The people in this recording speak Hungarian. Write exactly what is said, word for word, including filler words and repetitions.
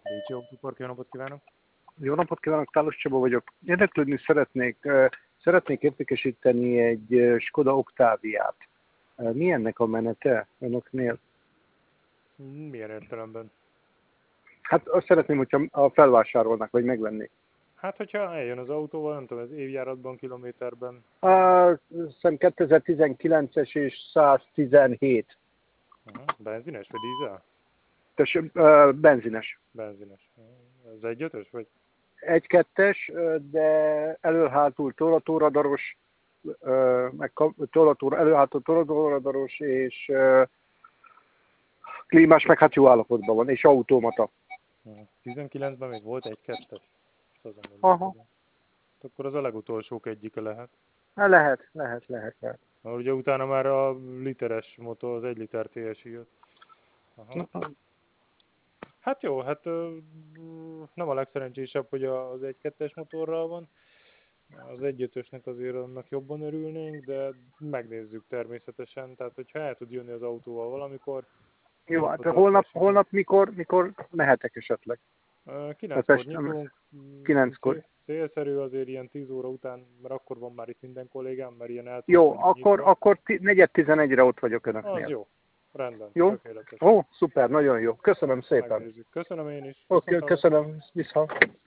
Bécsi Autópark, jó napot kívánok! Jó napot kívánok, Tálos Csaba vagyok. Érdeklődni szeretnék, eh, szeretnék értékesíteni egy eh, Skoda Octaviát. Eh, Mi ennek a menete önöknél? Milyen értelemben? Hát azt szeretném, hogyha a felvásárolnak, vagy megvennék. Hát, hogyha eljön az autóval, nem tudom, ez évjáratban, kilométerben. A szem kétezer-tizenkilences és száztizenhét. Uh-huh. Benzines vagy dízel? Tessék, eh, benzines. Benzines. Ez egy ötös vagy? Egy kettes, eh, de elő-hátul tolatóradaros, eh, meg kap- tolatóra, elő-hátul tolatóradaros, és eh, klímás, meg hát jó állapotban van, és automata. Uh-huh. tizenkilencben még volt egy kettes. Azon Aha. akkor az a legutolsók egyike lehet. Hát lehet, lehet, lehet, lehet. Na, ugye utána már a literes motor, az egy liter té es i jött. Aha. Hát jó, hát ö, nem a legszerencsésebb, hogy az egy kettes motorral van. Az egy ötösnek azért annak jobban örülnénk, de megnézzük természetesen. Tehát, hogyha el tud jönni az autóval valamikor. Jó, hát akkor holnap, az holnap mikor, mikor mehetek esetleg? kilenckor nyitunk. kilenckor. Cél, célszerű azért ilyen tíz óra után, mert akkor van már itt minden kollégám, mert ilyen el Jó, szoktunk akkor, nyitva. akkor negyed tizenegyre ott vagyok Az önöknél. jó. Rendben. Jó? Tökéletes. Ó, szuper, nagyon jó. Köszönöm szépen. Megnézzük. Köszönöm én is. Oké, Viszont köszönöm. Viszont.